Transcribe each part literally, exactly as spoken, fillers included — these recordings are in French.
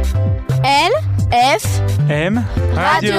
L F M Radio.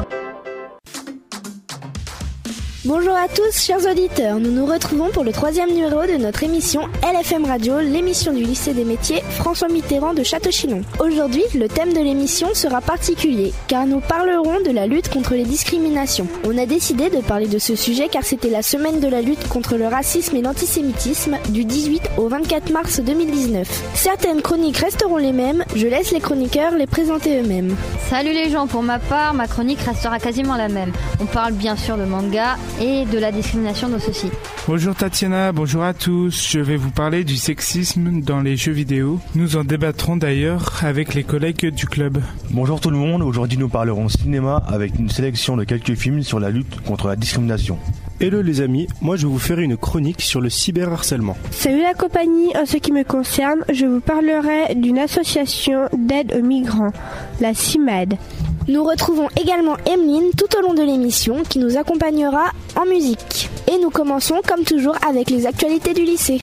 Bonjour à tous, chers auditeurs. Nous nous retrouvons pour le troisième numéro de notre émission L F M Radio, l'émission du lycée des métiers François Mitterrand de Château-Chinon. Aujourd'hui, le thème de l'émission sera particulier, car nous parlerons de la lutte contre les discriminations. On a décidé de parler de ce sujet car c'était la semaine de la lutte contre le racisme et l'antisémitisme du dix-huit au vingt-quatre mars deux mille dix-neuf. Certaines chroniques resteront les mêmes, je laisse les chroniqueurs les présenter eux-mêmes. Salut les gens, pour ma part, ma chronique restera quasiment la même. On parle bien sûr de manga et de la discrimination dans ceci. Bonjour Tatiana, bonjour à tous. Je vais vous parler du sexisme dans les jeux vidéo. Nous en débattrons d'ailleurs avec les collègues du club. Bonjour tout le monde, aujourd'hui nous parlerons cinéma avec une sélection de quelques films sur la lutte contre la discrimination. Hello les amis, moi je vais vous faire une chronique sur le cyberharcèlement. Salut la compagnie, en ce qui me concerne, je vous parlerai d'une association d'aide aux migrants, la CIMAD. Nous retrouvons également Emeline tout au long de l'émission qui nous accompagnera en musique. Et nous commençons comme toujours avec les actualités du lycée.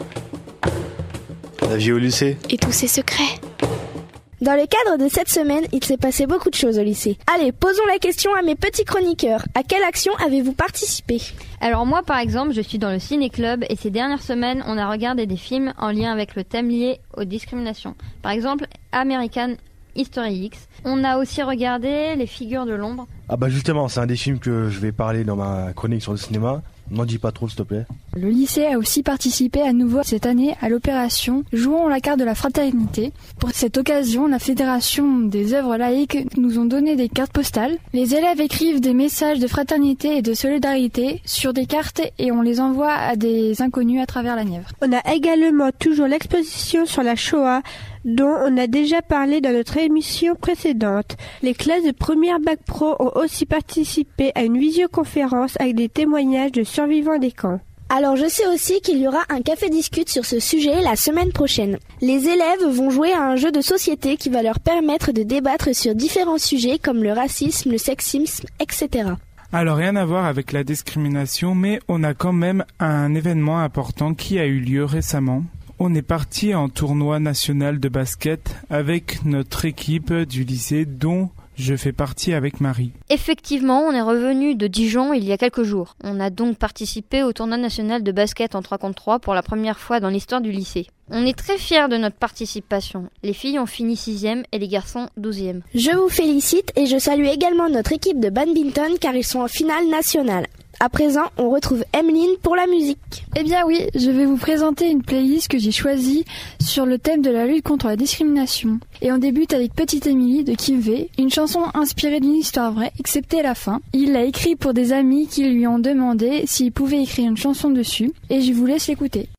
La vie au lycée Et tous ses secrets. Dans le cadre de cette semaine, il s'est passé beaucoup de choses au lycée. Allez, posons la question à mes petits chroniqueurs. À quelle action avez-vous participé ? Alors moi par exemple, je suis dans le ciné-club et ces dernières semaines, on a regardé des films en lien avec le thème lié aux discriminations. Par exemple, American History X. On a aussi regardé Les Figures de l'ombre. Ah bah justement, c'est un des films que je vais parler dans ma chronique sur le cinéma. N'en dis pas trop s'il te plaît. Le lycée a aussi participé à nouveau cette année à l'opération Jouons la carte de la fraternité. Pour cette occasion, la Fédération des œuvres laïques nous ont donné des cartes postales. Les élèves écrivent des messages de fraternité et de solidarité sur des cartes et on les envoie à des inconnus à travers la Nièvre. On a également toujours l'exposition sur la Shoah dont on a déjà parlé dans notre émission précédente. Les classes de première bac pro ont aussi participé à une visioconférence avec des témoignages de survivants des camps. Alors je sais aussi qu'il y aura un café discute sur ce sujet la semaine prochaine. Les élèves vont jouer à un jeu de société qui va leur permettre de débattre sur différents sujets comme le racisme, le sexisme, et cetera. Alors rien à voir avec la discrimination, mais on a quand même un événement important qui a eu lieu récemment. On est parti en tournoi national de basket avec notre équipe du lycée dont je fais partie avec Marie. Effectivement, on est revenu de Dijon il y a quelques jours. On a donc participé au tournoi national de basket en trois contre trois pour la première fois dans l'histoire du lycée. On est très fiers de notre participation. Les filles ont fini sixième et les garçons douzième. Je vous félicite et je salue également notre équipe de badminton car ils sont en finale nationale. À présent, on retrouve Emeline pour la musique. Eh bien oui, je vais vous présenter une playlist que j'ai choisie sur le thème de la lutte contre la discrimination. Et on débute avec Petite Émilie de Kim V, une chanson inspirée d'une histoire vraie, excepté la fin. Il l'a écrit pour des amis qui lui ont demandé s'il pouvait écrire une chanson dessus, et je vous laisse l'écouter.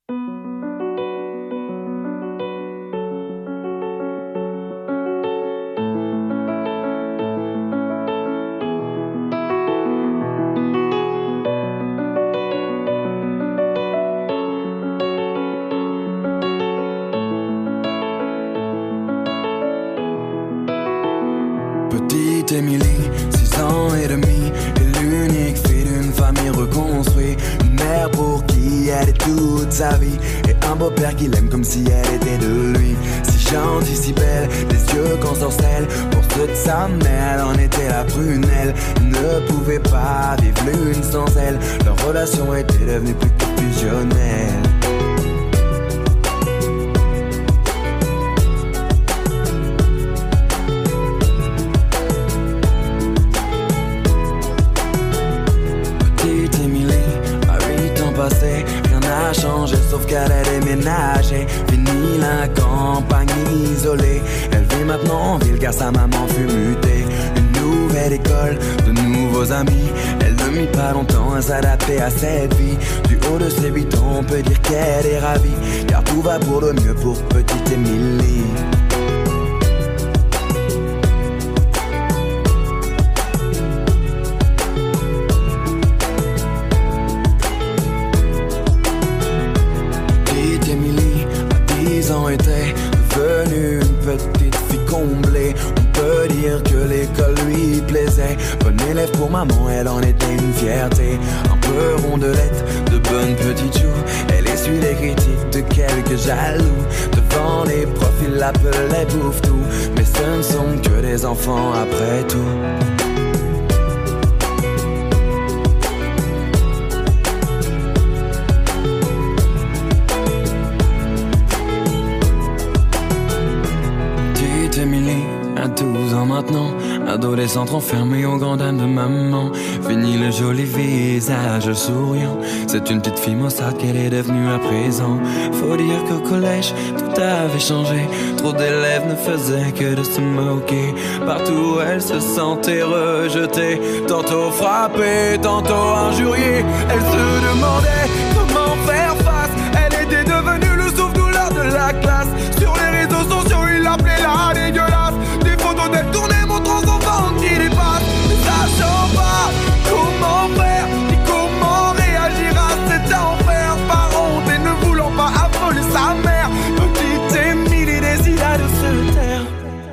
Petite Émilie, six ans et demi, est l'unique fille d'une famille reconstruite. Une mère pour qui elle est toute sa vie, et un beau-père qui l'aime comme si elle était de lui. Si gentille, si belle, des yeux qu'on sorcelle. Pour toute sa mère, elle en était la prunelle. Ne pouvait pas vivre l'une sans elle. Leur relation était devenue plus que fusionnelle. Rien n'a changé sauf qu'elle a déménagé. Fini la campagne isolée. Elle vit maintenant en ville car sa maman fut mutée. Une nouvelle école, de nouveaux amis. Elle ne mit pas longtemps à s'adapter à cette vie. Du haut de ses huit ans on peut dire qu'elle est ravie, car tout va pour le mieux pour petite Émilie. Était devenue une petite fille comblé. On peut dire que l'école lui plaisait. Bon élève pour maman, elle en était une fierté. Un peu rondelette, de bonne petite chou. Elle essuie les critiques de quelques jaloux. Devant les profs, ils l'appelaient bouffe-tout. Mais ce ne sont que des enfants après tout. Emily, à douze ans maintenant, adolescente enfermée au grand dam de maman. Fini le joli visage souriant, c'est une petite fille maussade qu'elle est devenue à présent. Faut dire qu'au collège, tout avait changé. Trop d'élèves ne faisaient que de se moquer. Partout elle se sentait rejetée, tantôt frappée, tantôt injuriée. Elle se demandait comment faire face. Elle était devenue le souffle-douleur de la classe. Sur les réseaux sociaux, il l'appelait la dégueulasse. Des photos d'elle tournées montrant son ventre qui dépasse. Ne sachant pas comment faire ni comment réagir à cet enfer. Par honte et ne voulant pas affoler sa mère, petite Émilie décida de se taire.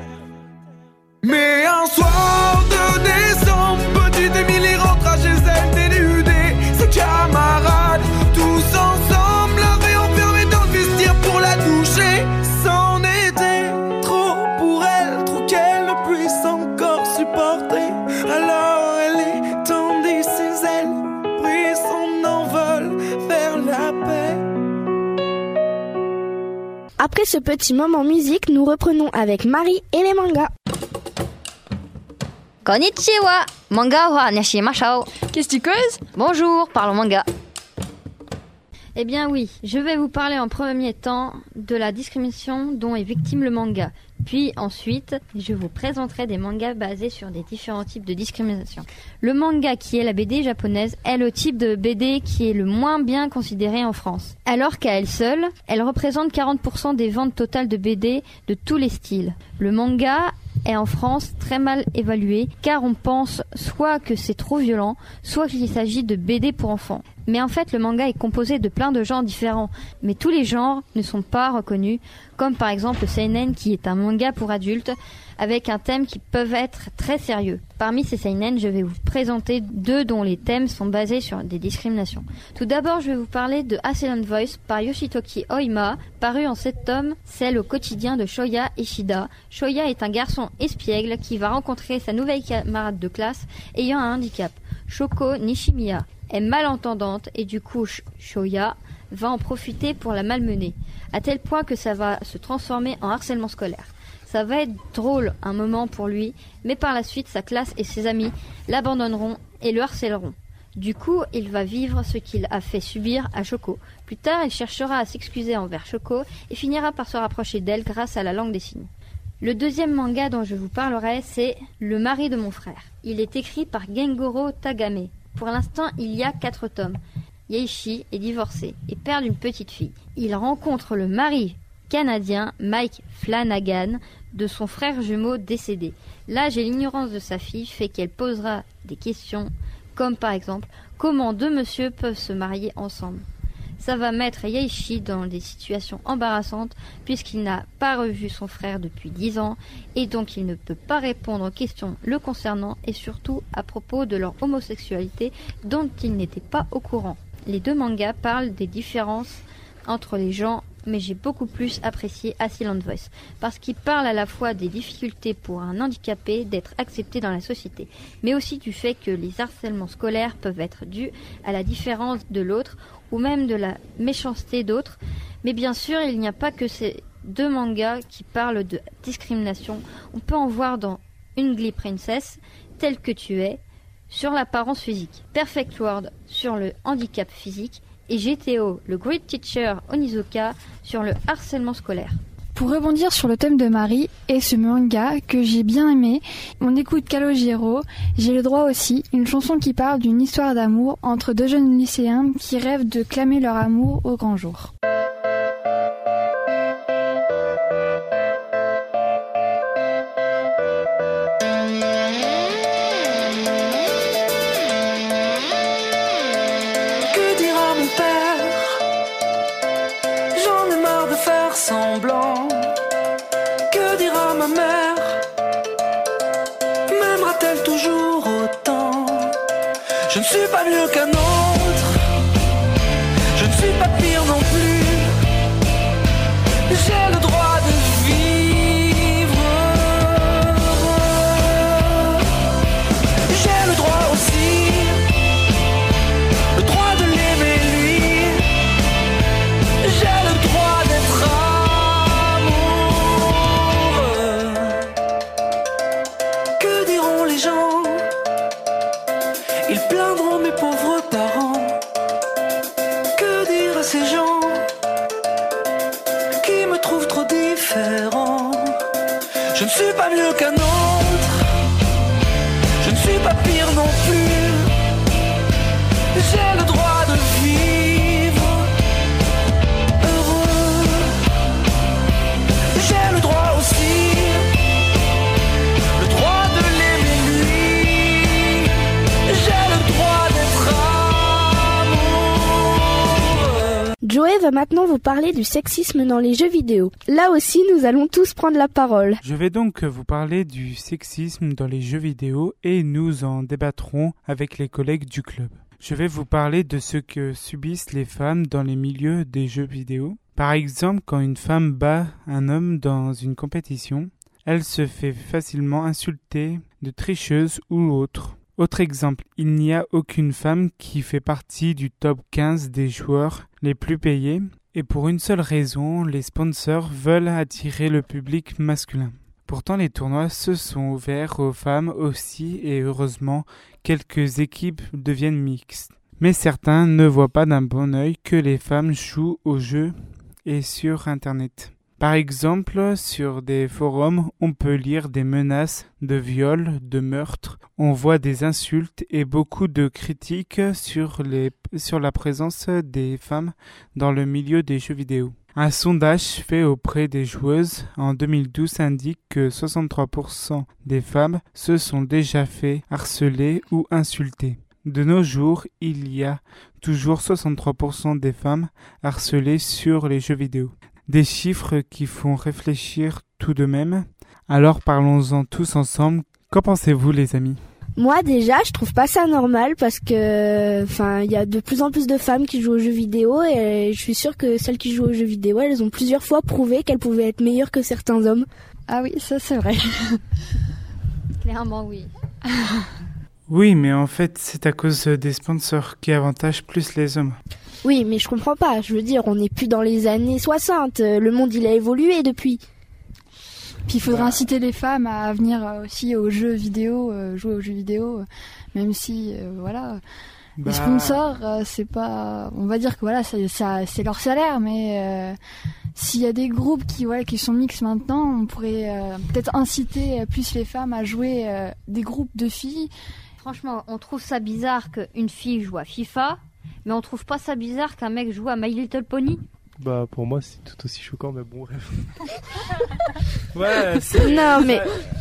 Mais un soir de décembre, petite Émilie rentra chez elle dénudée. Ses camarades, tous ensemble, l'avaient enfermée dans le vestiaire pour la toucher. C'en était trop pour elle, trop qu'elle ne puisse encore supporter. Alors elle étendit ses ailes, prit son envol vers la paix. Après ce petit moment musique, nous reprenons avec Marie et les mangas. Konnichiwa, manga wa nishimashou. Qu'est-ce que tu causes ? Bonjour, parlons manga. Eh bien oui, je vais vous parler en premier temps de la discrimination dont est victime le manga. Puis ensuite, je vous présenterai des mangas basés sur des différents types de discrimination. Le manga, qui est la B D japonaise, est le type de B D qui est le moins bien considéré en France. Alors qu'à elle seule, elle représente quarante pour cent des ventes totales de B D de tous les styles. Le manga est en France très mal évalué car on pense soit que c'est trop violent, soit qu'il s'agit de B D pour enfants. Mais en fait, le manga est composé de plein de genres différents, mais tous les genres ne sont pas reconnus, comme par exemple le seinen qui est un manga pour adultes avec un thème qui peuvent être très sérieux. Parmi ces seinen, je vais vous présenter deux dont les thèmes sont basés sur des discriminations. Tout d'abord, je vais vous parler de Excellent Voice par Yoshitoki Oima, paru en sept tomes, celle au quotidien de Shoya Ishida. Shoya est un garçon espiègle qui va rencontrer sa nouvelle camarade de classe ayant un handicap, Shoko Nishimiya. Est malentendante et du coup Shoya va en profiter pour la malmener, à tel point que ça va se transformer en harcèlement scolaire. Ça va être drôle un moment pour lui, mais par la suite sa classe et ses amis l'abandonneront et le harcèleront. Du coup, il va vivre ce qu'il a fait subir à Shoko. Plus tard, il cherchera à s'excuser envers Shoko et finira par se rapprocher d'elle grâce à la langue des signes. Le deuxième manga dont je vous parlerai, c'est Le mari de mon frère. Il est écrit par Gengoro Tagame. Pour l'instant, il y a quatre tomes. Yeishi est divorcé et père d'une petite fille. Il rencontre le mari canadien Mike Flanagan de son frère jumeau décédé. L'âge et l'ignorance de sa fille fait qu'elle posera des questions comme par exemple comment deux messieurs peuvent se marier ensemble. Ça va mettre Yeishi dans des situations embarrassantes puisqu'il n'a pas revu son frère depuis dix ans et donc il ne peut pas répondre aux questions le concernant et surtout à propos de leur homosexualité dont il n'était pas au courant. Les deux mangas parlent des différences entre les gens, mais j'ai beaucoup plus apprécié Excellent Voice parce qu'il parle à la fois des difficultés pour un handicapé d'être accepté dans la société, mais aussi du fait que les harcèlements scolaires peuvent être dus à la différence de l'autre ou même de la méchanceté d'autres. Mais bien sûr, il n'y a pas que ces deux mangas qui parlent de discrimination. On peut en voir dans Ugly Princess, Tel que tu es, sur l'apparence physique, Perfect World sur le handicap physique et G T O, le Great Teacher Onizuka, sur le harcèlement scolaire. Pour rebondir sur le thème de Marie et ce manga que j'ai bien aimé, on écoute Calogero, J'ai le droit aussi, une chanson qui parle d'une histoire d'amour entre deux jeunes lycéens qui rêvent de clamer leur amour au grand jour. Semblant. Que dira ma mère Je ne suis pas mieux qu'un autre, je ne suis pas pire non plus. J'ai le droit de vivre, j'ai le droit aussi, le droit de l'aimer lui. J'ai le droit d'être amoureux. Que diront les gens? Ils plaindront mes pauvres parents. Que dire à ces gens qui me trouvent trop différent? Je ne suis pas mieux qu'un autre, je ne suis pas pire non plus. J'ai le droit de vivre heureux. J'ai le droit aussi, le droit de l'aimer lui. J'ai le droit d'être amoureux. Joey va maintenant vous parler du sexisme dans les jeux vidéo. Là aussi, nous allons tous prendre la parole. Je vais donc vous parler du sexisme dans les jeux vidéo et nous en débattrons avec les collègues du club. Je vais vous parler de ce que subissent les femmes dans les milieux des jeux vidéo. Par exemple, quand une femme bat un homme dans une compétition, elle se fait facilement insulter de tricheuse ou autre. Autre exemple, il n'y a aucune femme qui fait partie du top quinze des joueurs les plus payés et pour une seule raison, les sponsors veulent attirer le public masculin. Pourtant, les tournois se sont ouverts aux femmes aussi et heureusement, quelques équipes deviennent mixtes. Mais certains ne voient pas d'un bon œil que les femmes jouent aux jeux et sur Internet. Par exemple, sur des forums, on peut lire des menaces de viol, de meurtre, on voit des insultes et beaucoup de critiques sur, les, sur la présence des femmes dans le milieu des jeux vidéo. Un sondage fait auprès des joueuses en deux mille douze indique que soixante-trois pour cent des femmes se sont déjà fait harceler ou insulter. De nos jours, il y a toujours soixante-trois pour cent des femmes harcelées sur les jeux vidéo. Des chiffres qui font réfléchir tout de même. Alors parlons-en tous ensemble. Qu'en pensez-vous les amis ? Moi déjà, je trouve pas ça normal parce que, enfin, il y a de plus en plus de femmes qui jouent aux jeux vidéo et je suis sûre que celles qui jouent aux jeux vidéo, elles ont plusieurs fois prouvé qu'elles pouvaient être meilleures que certains hommes. Ah oui, ça c'est vrai. Clairement oui. Oui, mais en fait, c'est à cause des sponsors qui avantagent plus les hommes. Oui, mais je comprends pas. Je veux dire, on n'est plus dans les années soixante. Le monde, il a évolué depuis. Puis il faudra inciter les femmes à venir aussi aux jeux vidéo, euh, jouer aux jeux vidéo, euh, même si, euh, voilà, bah... les sponsors, euh, c'est pas... On va dire que voilà, ça, ça, c'est leur salaire, mais euh, s'il y a des groupes qui, voilà, qui sont mixtes maintenant, on pourrait euh, peut-être inciter plus les femmes à jouer euh, des groupes de filles. Franchement, on trouve ça bizarre qu'une fille joue à FIFA, mais on trouve pas ça bizarre qu'un mec joue à My Little Pony. Bah pour moi c'est tout aussi choquant, mais bon bref. Ouais, c'est... Non mais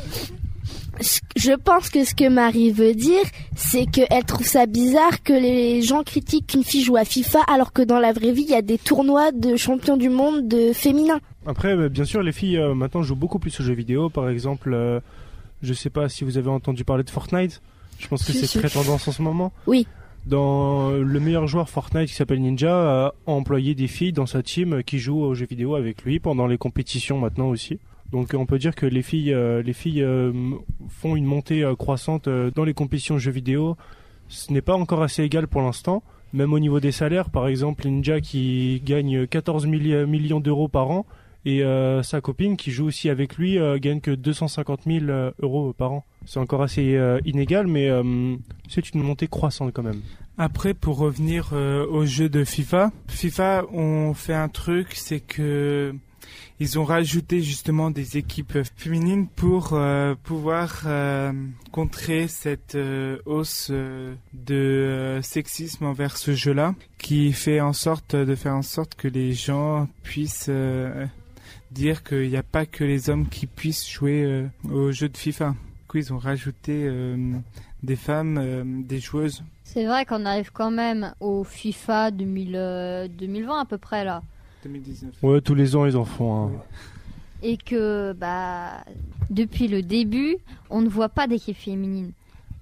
je pense que ce que Marie veut dire, c'est qu'elle trouve ça bizarre que les gens critiquent qu'une fille joue à FIFA alors que dans la vraie vie il y a des tournois de champions du monde de féminins. Après bah, bien sûr les filles euh, maintenant jouent beaucoup plus aux jeux vidéo. Par exemple euh, je sais pas si vous avez entendu parler de Fortnite. Je pense que si, c'est si. très tendance en ce moment. Oui. Dans le meilleur joueur Fortnite qui s'appelle Ninja a employé des filles dans sa team qui jouent aux jeux vidéo avec lui pendant les compétitions maintenant aussi. Donc on peut dire que les filles, euh, les filles euh, font une montée euh, croissante euh, dans les compétitions jeux vidéo. Ce n'est pas encore assez égal pour l'instant. Même au niveau des salaires, par exemple Ninja qui gagne quatorze millions d'euros par an et euh, sa copine qui joue aussi avec lui euh, gagne que deux cent cinquante mille euros par an. C'est encore assez euh, inégal, mais euh, c'est une montée croissante quand même. Après, pour revenir euh, au jeu de FIFA, FIFA ont fait un truc, c'est que ils ont rajouté justement des équipes féminines pour euh, pouvoir euh, contrer cette euh, hausse euh, de euh, sexisme envers ce jeu-là, qui fait en sorte de faire en sorte que les gens puissent euh, dire qu'il n'y a pas que les hommes qui puissent jouer euh, au jeu de FIFA. Du coup, ils ont rajouté euh, des femmes, euh, des joueuses. C'est vrai qu'on arrive quand même au FIFA deux mille, euh, deux mille vingt à peu près là. deux mille dix-neuf. Ouais, tous les ans ils en font un. Ouais. Et que bah depuis le début, on ne voit pas d'équipe féminine.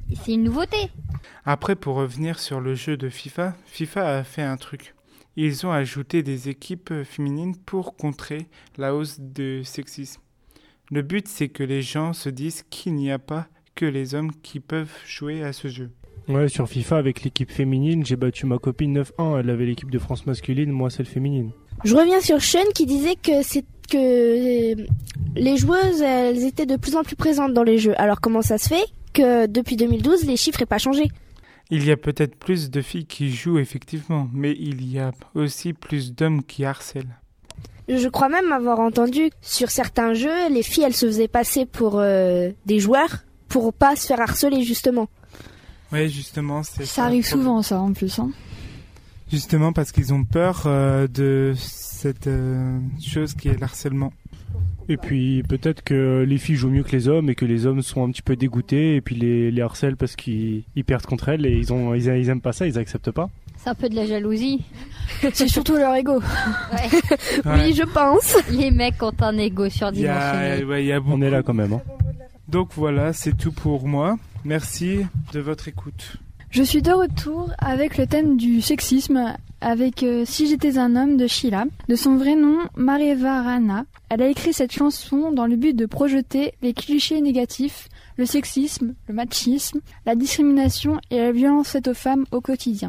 Et c'est une nouveauté. Après, pour revenir sur le jeu de FIFA, FIFA a fait un truc. Ils ont ajouté des équipes féminines pour contrer la hausse de sexisme. Le but, c'est que les gens se disent qu'il n'y a pas que les hommes qui peuvent jouer à ce jeu. Ouais, sur FIFA, avec l'équipe féminine, j'ai battu ma copine neuf un. Elle avait l'équipe de France masculine, moi celle féminine. Je reviens sur Sean qui disait que c'est que les joueuses, elles étaient de plus en plus présentes dans les jeux. Alors comment ça se fait que depuis deux mille douze, les chiffres n'aient pas changé ? Il y a peut-être plus de filles qui jouent effectivement, mais il y a aussi plus d'hommes qui harcèlent. Je crois même avoir entendu sur certains jeux, les filles, elles se faisaient passer pour euh, des joueurs pour pas se faire harceler justement. Oui, justement, c'est ça. Ça arrive souvent, ça, en plus. Hein. Justement parce qu'ils ont peur euh, de cette euh, chose qui est l'harcèlement. Et puis peut-être que les filles jouent mieux que les hommes et que les hommes sont un petit peu dégoûtés et puis les, les harcèlent parce qu'ils ils perdent contre elles et ils, ont, ils, ils aiment pas ça, ils acceptent pas. C'est un peu de la jalousie. C'est surtout leur ego. Ouais. Ouais. Oui, je pense. Les mecs ont un ego surdimensionné. Y a, ouais, y a beaucoup... On est là quand même. Hein. Donc voilà, c'est tout pour moi. Merci de votre écoute. Je suis de retour avec le thème du sexisme avec euh, Si j'étais un homme de Sheila. De son vrai nom, Marieva Rana. Elle a écrit cette chanson dans le but de projeter les clichés négatifs, le sexisme, le machisme, la discrimination et la violence faite aux femmes au quotidien.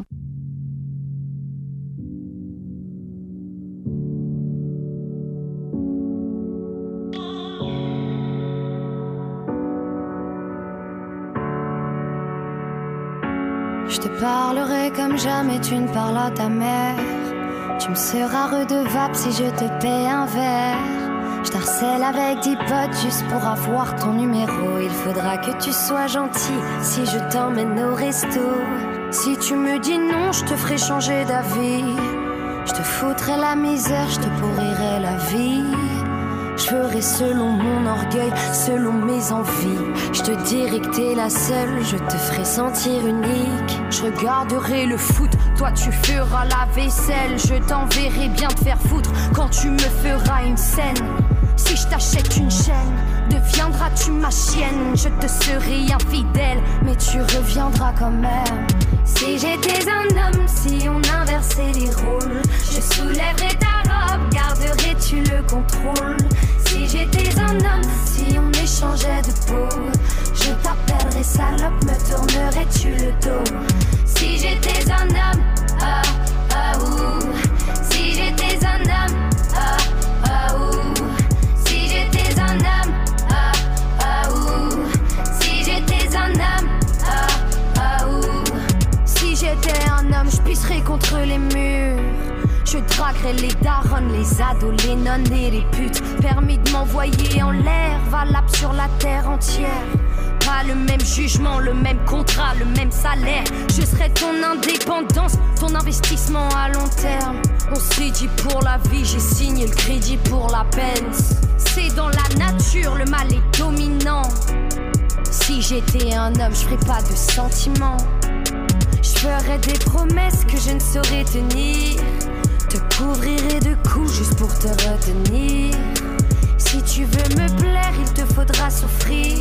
Je te parlerai comme jamais tu ne parles à ta mère. Tu me seras redevable si je te paie un verre. Je t'harcèle avec dix potes juste pour avoir ton numéro. Il faudra que tu sois gentil si je t'emmène au resto. Si tu me dis non, je te ferai changer d'avis. Je te foutrai la misère, je te pourrirai la vie. Je ferai selon mon orgueil, selon mes envies. Je te dirai que t'es la seule, je te ferai sentir unique. Je regarderai le foot, toi tu feras la vaisselle. Je t'enverrai bien te faire foutre quand tu me feras une scène. Si je t'achète une chaîne, deviendras-tu ma chienne. Je te serai infidèle, mais tu reviendras quand même. Si j'étais un homme, si on inversait les rôles, je soulèverais ta robe, garderais-tu le contrôle. Si j'étais un homme, si on échangeait de peau, je t'appellerais salope, me tournerais-tu le dos. Si j'étais un homme, ah, ah, ouh. Si j'étais un homme, ah, ah, ouh. Si j'étais un homme, ah, ah, ouh. Si j'étais un homme, ah, ah, ouh. Si j'étais un homme, je pisserais contre les murs. Je draguerai les darons, les ados, les nonnes et les putes. Permis de m'envoyer en l'air, valable sur la terre entière. Pas le même jugement, le même contrat, le même salaire. Je serai ton indépendance, ton investissement à long terme. On s'est dit pour la vie, j'ai signé le crédit pour la peine. C'est dans la nature, le mal est dominant. Si j'étais un homme, je ferais pas de sentiments. Je ferais des promesses que je ne saurais tenir. Te couvrirai de coups juste pour te retenir. Si tu veux me plaire, il te faudra souffrir.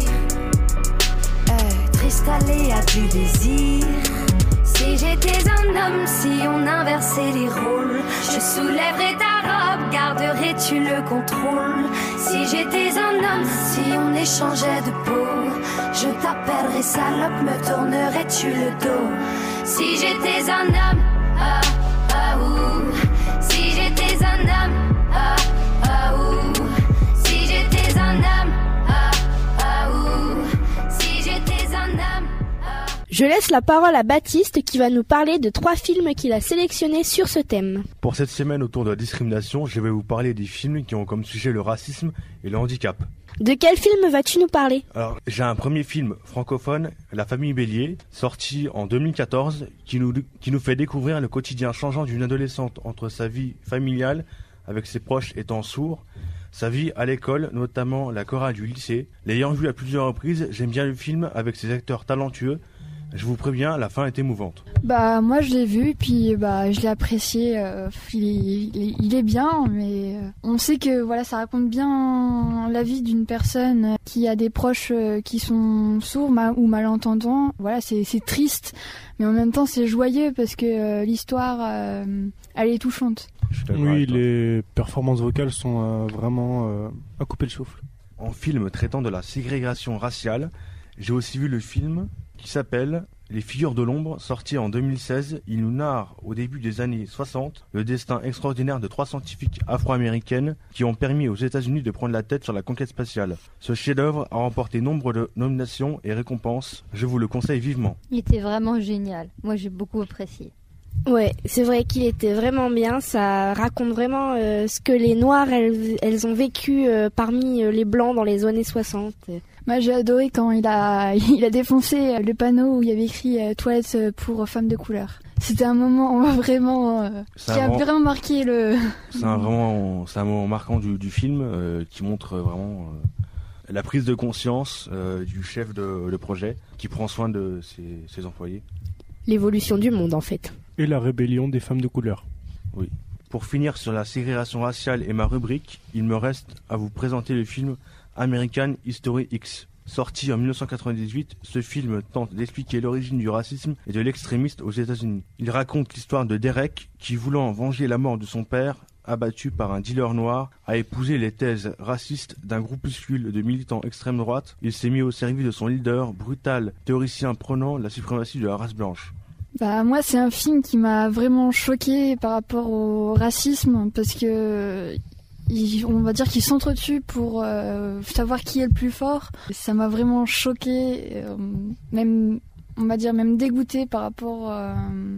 Être installé à du désir. Si j'étais un homme, si on inversait les rôles, je soulèverais ta robe, garderais-tu le contrôle. Si j'étais un homme, si on échangeait de peau, je t'appellerais salope, me tournerais-tu le dos. Si j'étais un homme, ah, ah, ouh. Si j'étais un homme, ah, ah, ouh. Si j'étais un homme, ah, ah, ouh. Si j'étais un homme, ah. Je laisse la parole à Baptiste qui va nous parler de trois films qu'il a sélectionnés sur ce thème. Pour cette semaine autour de la discrimination, je vais vous parler des films qui ont comme sujet le racisme et le handicap. De quel film vas-tu nous parler ? Alors, j'ai un premier film francophone, La famille Bélier, sorti en deux mille quatorze, qui nous, qui nous fait découvrir le quotidien changeant d'une adolescente entre sa vie familiale, avec ses proches étant sourds, sa vie à l'école, notamment la chorale du lycée. L'ayant vu à plusieurs reprises, j'aime bien le film avec ses acteurs talentueux, Je vous préviens, la fin est émouvante. Bah moi je l'ai vu, puis bah je l'ai apprécié. Euh, il, est, il, est, il est bien, mais euh, on sait que voilà, ça raconte bien la vie d'une personne qui a des proches euh, qui sont sourds ma, ou malentendants. Voilà, c'est, c'est triste, mais en même temps c'est joyeux parce que euh, l'histoire, euh, elle est touchante. Oui, les performances vocales sont euh, vraiment euh, à couper le souffle. En film traitant de la ségrégation raciale, j'ai aussi vu le film qui s'appelle Les figures de l'ombre, sorti en deux mille seize. Il nous narre au début des années soixante le destin extraordinaire de trois scientifiques afro-américaines qui ont permis aux États-Unis de prendre la tête sur la conquête spatiale. Ce chef-d'œuvre a remporté nombre de nominations et récompenses. Je vous le conseille vivement. Il était vraiment génial. Moi, j'ai beaucoup apprécié. Ouais, c'est vrai qu'il était vraiment bien. Ça raconte vraiment euh, ce que les Noirs, elles, elles ont vécu euh, parmi euh, les Blancs dans les années soixante. Moi, j'ai adoré quand il a, il a défoncé le panneau où il y avait écrit euh, « Toilettes pour femmes de couleur ». C'était un moment vraiment euh, qui a vraiment, vraiment marqué le... C'est un, vraiment, c'est un moment marquant du, du film euh, qui montre vraiment euh, la prise de conscience euh, du chef de, de projet qui prend soin de ses, ses employés. L'évolution du monde, en fait. Et la rébellion des femmes de couleur. Oui. Pour finir sur la ségrégation raciale et ma rubrique, il me reste à vous présenter le film American History X. Sorti en dix-neuf cent quatre-vingt-dix-huit, ce film tente d'expliquer l'origine du racisme et de l'extrémisme aux États-Unis. Il raconte l'histoire de Derek qui, voulant venger la mort de son père, abattu par un dealer noir, a épousé les thèses racistes d'un groupuscule de militants extrême droite. Il s'est mis au service de son leader, brutal théoricien prônant la suprématie de la race blanche. Bah moi c'est un film qui m'a vraiment choqué par rapport au racisme parce que il, on va dire qu'il s'entretue pour euh, savoir qui est le plus fort. Ça m'a vraiment choqué, euh, même on va dire même dégoûté par rapport euh,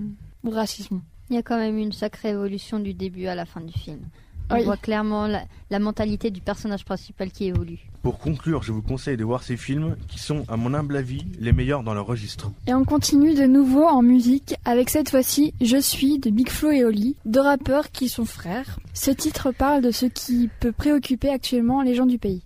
au racisme. Il y a quand même une sacrée évolution du début à la fin du film. On oui. voit clairement la, la mentalité du personnage principal qui évolue. Pour conclure, je vous conseille de voir ces films qui sont, à mon humble avis, les meilleurs dans leur registre. Et on continue de nouveau en musique avec cette fois-ci Je suis de Big Flo et Oli, deux rappeurs qui sont frères. Ce titre parle de ce qui peut préoccuper actuellement les gens du pays.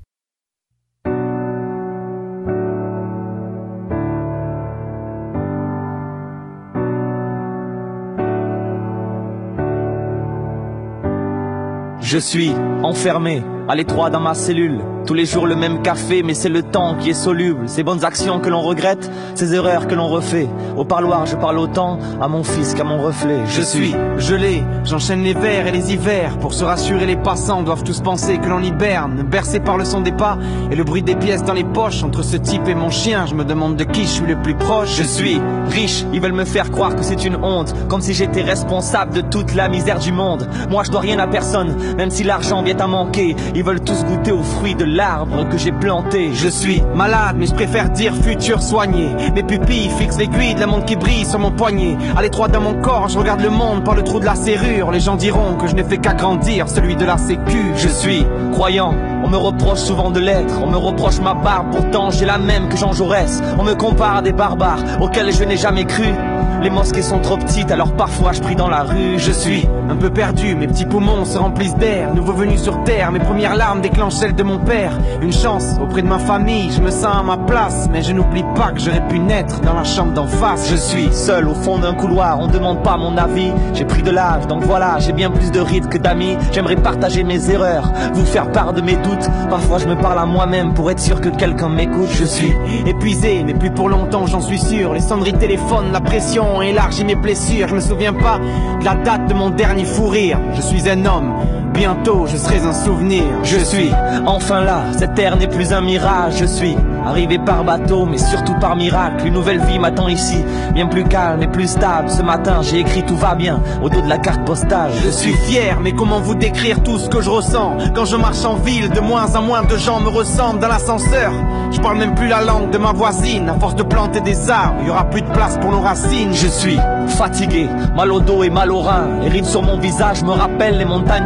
Je suis enfermé, à l'étroit dans ma cellule. Tous les jours le même café, mais c'est le temps qui est soluble. Ces bonnes actions que l'on regrette, ces erreurs que l'on refait. Au parloir je parle autant à mon fils qu'à mon reflet. Je suis gelé, j'enchaîne les vers et les hivers. Pour se rassurer les passants doivent tous penser que l'on hiberne. Bercé par le son des pas et le bruit des pièces dans les poches. Entre ce type et mon chien, je me demande de qui je suis le plus proche. Je suis riche, ils veulent me faire croire que c'est une honte, comme si j'étais responsable de toute la misère du monde. Moi je dois rien à personne, même si l'argent vient à manquer. Ils veulent tous goûter aux fruits de l'arbre que j'ai planté. Je suis malade, mais je préfère dire futur soigné. Mes pupilles fixent l'aiguille de la montre qui brille sur mon poignet. À l'étroit dans mon corps, je regarde le monde par le trou de la serrure. Les gens diront que je ne fais qu'agrandir celui de la sécu. Je suis croyant, on me reproche souvent de l'être. On me reproche ma barbe, pourtant j'ai la même que Jean Jaurès. On me compare à des barbares auxquels je n'ai jamais cru. Les mosquées sont trop petites, alors parfois je prie dans la rue. Je suis un peu perdu, mes petits poumons se remplissent d'air. Nouveau venu sur terre, mes premières larmes déclenchent celles de mon père. Une chance auprès de ma famille, je me sens à ma place. Mais je n'oublie pas que j'aurais pu naître dans la chambre d'en face. Je suis seul au fond d'un couloir, on demande pas mon avis. J'ai pris de l'âge, donc voilà, j'ai bien plus de rides que d'amis. J'aimerais partager mes erreurs, vous faire part de mes doutes. Parfois je me parle à moi-même pour être sûr que quelqu'un m'écoute. Je suis épuisé, mais plus pour longtemps, j'en suis sûr. Les sonneries téléphone, la pression élargit mes blessures. Je me souviens pas de la date de mon dernier fou rire. Je suis un homme, bientôt je serai un souvenir. Je suis enfin là, cette terre n'est plus un mirage. Je suis arrivé par bateau, mais surtout par miracle. Une nouvelle vie m'attend ici, bien plus calme et plus stable. Ce matin j'ai écrit tout va bien au dos de la carte postale. Je suis fier, mais comment vous décrire tout ce que je ressens quand je marche en ville, de moins en moins de gens me ressemblent dans l'ascenseur. Je parle même plus la langue de ma voisine. À force de planter des arbres, il y aura plus de place pour nos racines. Je suis fatigué, mal au dos et mal au rein. Les rides sur mon visage me rappellent les montagnes de là où je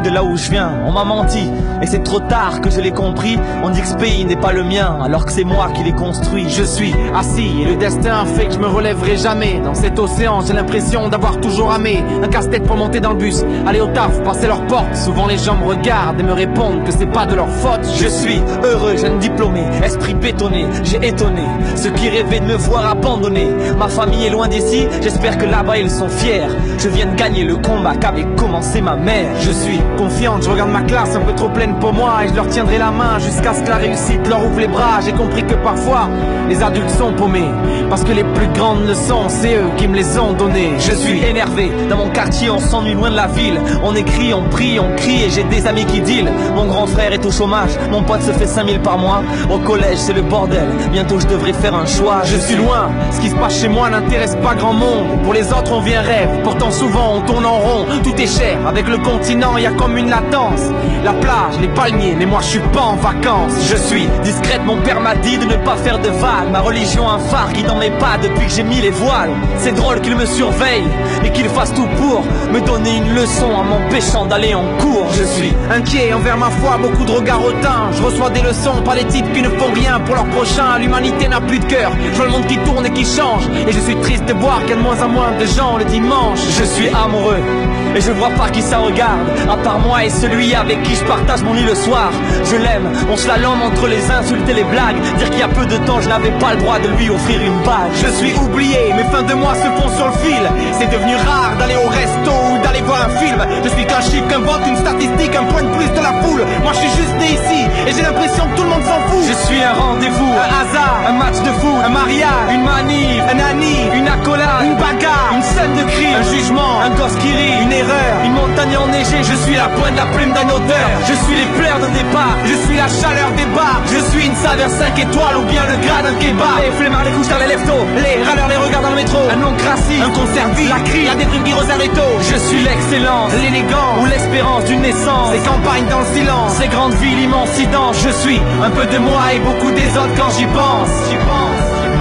je viens. On m'a menti, et c'est trop tard que je l'ai compris. On dit que ce pays n'est pas le mien, alors que c'est moi qui l'ai construit. Je suis assis, et le destin fait que je me relèverai jamais. Dans cet océan, j'ai l'impression d'avoir toujours ramé. Un casse-tête pour monter dans le bus, aller au taf, passer leurs portes. Souvent les gens me regardent et me répondent que c'est pas de leur faute. Je suis heureux, jeune diplômé, esprit bétonné. J'ai étonné ceux qui rêvaient de me voir abandonné. Ma famille est loin d'ici, j'espère que là-bas ils sont fiers. Je viens de gagner le combat qu'avait commencé ma mère. Je suis confiante, je regarde ma classe un peu trop pleine pour moi. Et je leur tiendrai la main jusqu'à ce que la réussite leur ouvre les bras. J'ai compris que parfois les adultes sont paumés, parce que les plus grandes leçons c'est eux qui me les ont données. Je suis énervé, dans mon quartier on s'ennuie loin de la ville. On écrit, on prie, on crie et j'ai des amis qui deal. Mon grand frère est au chômage, mon pote se fait cinq mille par mois. Au collège c'est le bordel, bientôt je devrais faire un choix. Je suis loin, ce qui se passe chez moi n'intéresse pas grand monde. Pour les autres on vit un rêve, pourtant souvent on tourne en rond. Tout est cher, avec le continent y a comme une latence. La plage, les palmiers, mais moi je suis pas en vacances. Je suis discrète, mon père m'a dit de ne pas faire de vagues. Ma religion un phare qui dans mes pas depuis que j'ai mis les voiles. C'est drôle qu'il me surveille et qu'il fasse tout pour me donner une leçon en m'empêchant d'aller en cours. Je suis inquiet envers ma foi, beaucoup de regards hautains. Je reçois des leçons par les types qui ne font rien pour leur prochain. L'humanité n'a plus de cœur, je vois le monde qui tourne et qui change. Et je suis triste de voir qu'il y a de moins en moins de gens le dimanche. Je suis amoureux et je vois pas qui ça regarde, à part moi et celui avec qui je partage mon lit le soir. Je l'aime, on slalom entre les insultes et les blagues. Dire qu'il y a peu de temps je n'avais pas le droit de lui offrir une bague. Je suis oublié, mes fins de mois se font sur le fil. C'est devenu rare d'aller au resto ou d'aller voir un film. Je suis qu'un chiffre, qu'un vote, une statistique, un point de plus de la foule. Moi je suis juste né ici et j'ai l'impression que tout le monde s'en fout. Je suis un rendez-vous, un hasard, un match de foot, un mariage, une manif, un ami, une accolade, une bagarre, une scène de crime, un jugement, un gosse qui rit, une erreur, une montagne enneigée. Je suis la pointe de la plume d'un auteur, je suis les pleurs de départ, je suis la chaleur des bars, je suis une saveur cinq étoiles ou bien le gras d'un kebab. Les flemmards, les couches les leftos, les râleurs, les regards dans le métro, un non-cratie, un concert vide, la crie, la déprime qui Rosaretto. Je suis l'excellence, l'élégance ou l'espérance d'une naissance, ces campagnes dans le silence, ces grandes villes immensidence. Je suis un peu de moi et beaucoup des autres quand j'y pense. J'y pense.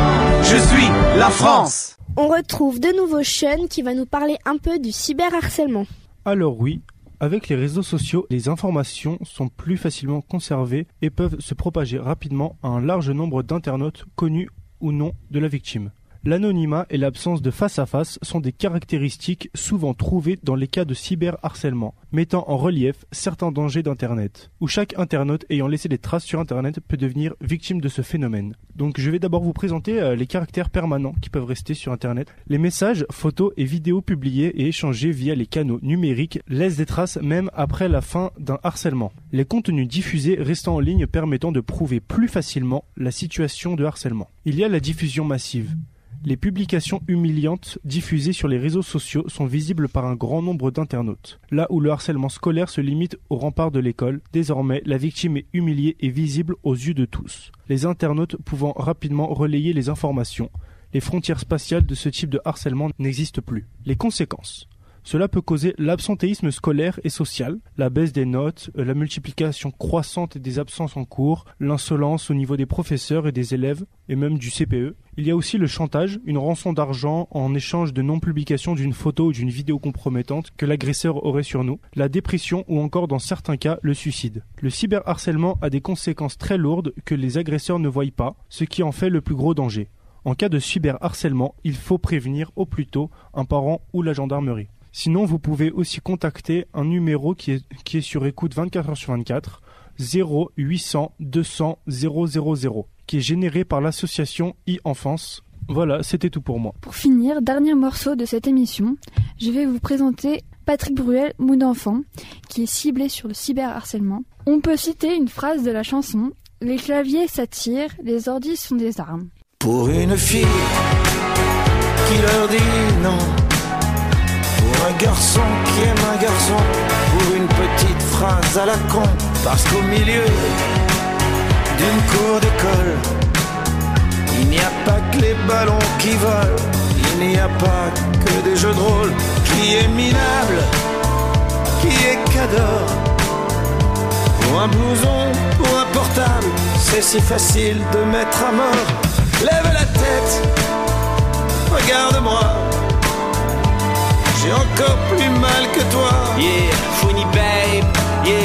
Je suis la France. On retrouve de nouveau Sean qui va nous parler un peu du cyberharcèlement. Alors oui, avec les réseaux sociaux, les informations sont plus facilement conservées et peuvent se propager rapidement à un large nombre d'internautes connus ou non de la victime. L'anonymat et l'absence de face-à-face sont des caractéristiques souvent trouvées dans les cas de cyberharcèlement, mettant en relief certains dangers d'Internet, où chaque internaute ayant laissé des traces sur Internet peut devenir victime de ce phénomène. Donc je vais d'abord vous présenter euh, les caractères permanents qui peuvent rester sur Internet. Les messages, photos et vidéos publiés et échangés via les canaux numériques laissent des traces même après la fin d'un harcèlement. Les contenus diffusés restant en ligne permettant de prouver plus facilement la situation de harcèlement. Il y a la diffusion massive. Les publications humiliantes diffusées sur les réseaux sociaux sont visibles par un grand nombre d'internautes. Là où le harcèlement scolaire se limite au rempart de l'école, désormais la victime est humiliée et visible aux yeux de tous. Les internautes pouvant rapidement relayer les informations, les frontières spatiales de ce type de harcèlement n'existent plus. Les conséquences. Cela peut causer l'absentéisme scolaire et social, la baisse des notes, la multiplication croissante des absences en cours, l'insolence au niveau des professeurs et des élèves, et même du C P E. Il y a aussi le chantage, une rançon d'argent en échange de non-publication d'une photo ou d'une vidéo compromettante que l'agresseur aurait sur nous, la dépression ou encore dans certains cas le suicide. Le cyberharcèlement a des conséquences très lourdes que les agresseurs ne voient pas, ce qui en fait le plus gros danger. En cas de cyberharcèlement, il faut prévenir au plus tôt un parent ou la gendarmerie. Sinon, vous pouvez aussi contacter un numéro qui est, qui est sur écoute vingt-quatre heures sur vingt-quatre, zéro huit cents deux cents zéro zéro zéro, qui est généré par l'association e-enfance. Voilà, c'était tout pour moi. Pour finir, dernier morceau de cette émission, je vais vous présenter Patrick Bruel, Mood d'enfant, qui est ciblé sur le cyberharcèlement. On peut citer une phrase de la chanson « Les claviers s'attirent, les ordis sont des armes ». Pour une fille qui leur dit non, pour un garçon qui aime un garçon, pour une petite phrase à la con, parce qu'au milieu d'une cour d'école, il n'y a pas que les ballons qui volent, il n'y a pas que des jeux de rôle. Qui est minable, qui est cadeau, pour un blouson, pour un portable, c'est si facile de mettre à mort. Lève la tête, regarde-moi, j'ai encore plus mal que toi. Yeah, funny babe, yeah,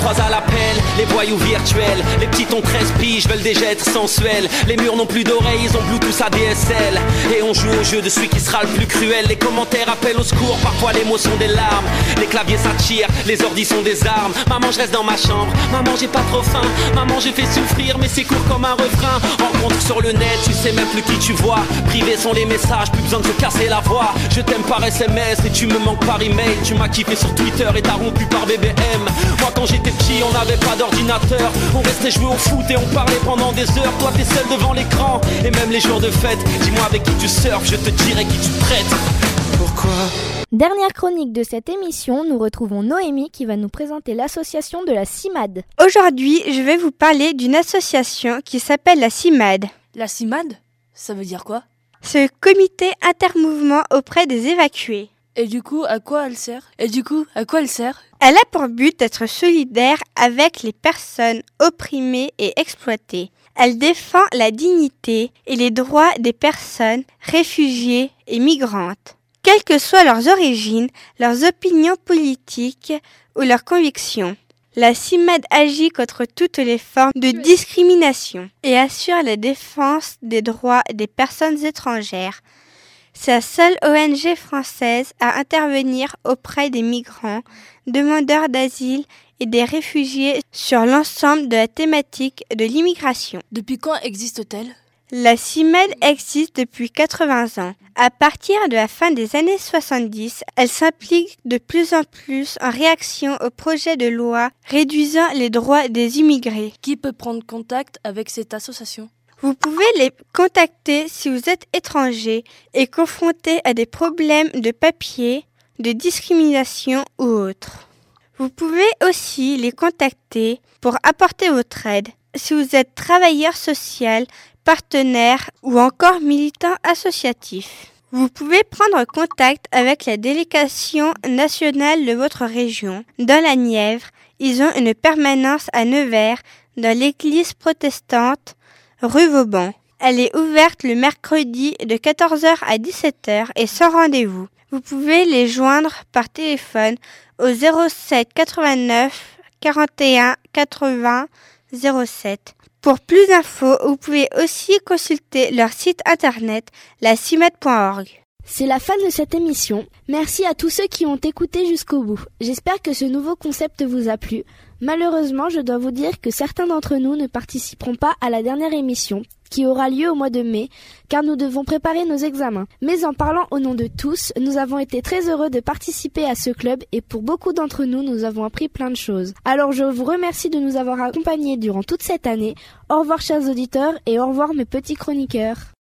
croise à l'appel, les voyous virtuels. Les petits ont treize piges, veulent déjà être sensuels. Les murs n'ont plus d'oreilles, ils ont Bluetooth A D S L. Et on joue au jeu de celui qui sera le plus cruel. Les commentaires appellent au secours, parfois les mots sont des larmes. Les claviers s'attirent, les ordis sont des armes. Maman, je reste dans ma chambre, maman, j'ai pas trop faim. Maman, j'ai fait souffrir, mais c'est court comme un refrain. Rencontre sur le net, tu sais même plus qui tu vois. Privés sont les messages, plus besoin de se casser la voix. Je t'aime par S M S et tu me manques par email. Tu m'as kiffé sur Twitter et t'as rompu par B B M. Moi quand j'étais petit, on n'avait pas d'ordinateur. On restait jouer au foot et on parlait pendant des heures. Toi t'es seul devant l'écran, et même les jours de fête. Dis-moi avec qui tu surfes, je te dirai qui tu traites. Pourquoi ? Dernière chronique de cette émission, nous retrouvons Noémie qui va nous présenter l'association de la CIMAD. Aujourd'hui, je vais vous parler d'une association qui s'appelle la CIMAD. La CIMAD ? Ça veut dire quoi ? C'est le comité intermouvement auprès des évacués. Et du coup, à quoi elle sert ? Et du coup, à quoi elle sert ? Elle a pour but d'être solidaire avec les personnes opprimées et exploitées. Elle défend la dignité et les droits des personnes réfugiées et migrantes. Quelles que soient leurs origines, leurs opinions politiques ou leurs convictions. La CIMAD agit contre toutes les formes de discrimination et assure la défense des droits des personnes étrangères. C'est la seule O N G française à intervenir auprès des migrants, demandeurs d'asile et des réfugiés sur l'ensemble de la thématique de l'immigration. Depuis quand existe-t-elle ? La CIMAD existe depuis quatre-vingts ans. À partir de la fin des années soixante-dix, elle s'implique de plus en plus en réaction au projet de loi réduisant les droits des immigrés. Qui peut prendre contact avec cette association ? Vous pouvez les contacter si vous êtes étranger et confronté à des problèmes de papier, de discrimination ou autres. Vous pouvez aussi les contacter pour apporter votre aide si vous êtes travailleur social, partenaire ou encore militant associatif. Vous pouvez prendre contact avec la délégation nationale de votre région. Dans la Nièvre, ils ont une permanence à Nevers, dans l'église protestante, rue Vauban. Elle est ouverte le mercredi de quatorze heures à dix-sept heures et sans rendez-vous. Vous pouvez les joindre par téléphone au zéro sept quatre-vingt-neuf quarante et un quatre-vingts zéro sept. Pour plus d'infos, vous pouvez aussi consulter leur site internet la cimad point org. C'est la fin de cette émission. Merci à tous ceux qui ont écouté jusqu'au bout. J'espère que ce nouveau concept vous a plu. Malheureusement, je dois vous dire que certains d'entre nous ne participeront pas à la dernière émission, qui aura lieu au mois de mai, car nous devons préparer nos examens. Mais en parlant au nom de tous, nous avons été très heureux de participer à ce club et pour beaucoup d'entre nous, nous avons appris plein de choses. Alors je vous remercie de nous avoir accompagnés durant toute cette année. Au revoir chers auditeurs et au revoir mes petits chroniqueurs.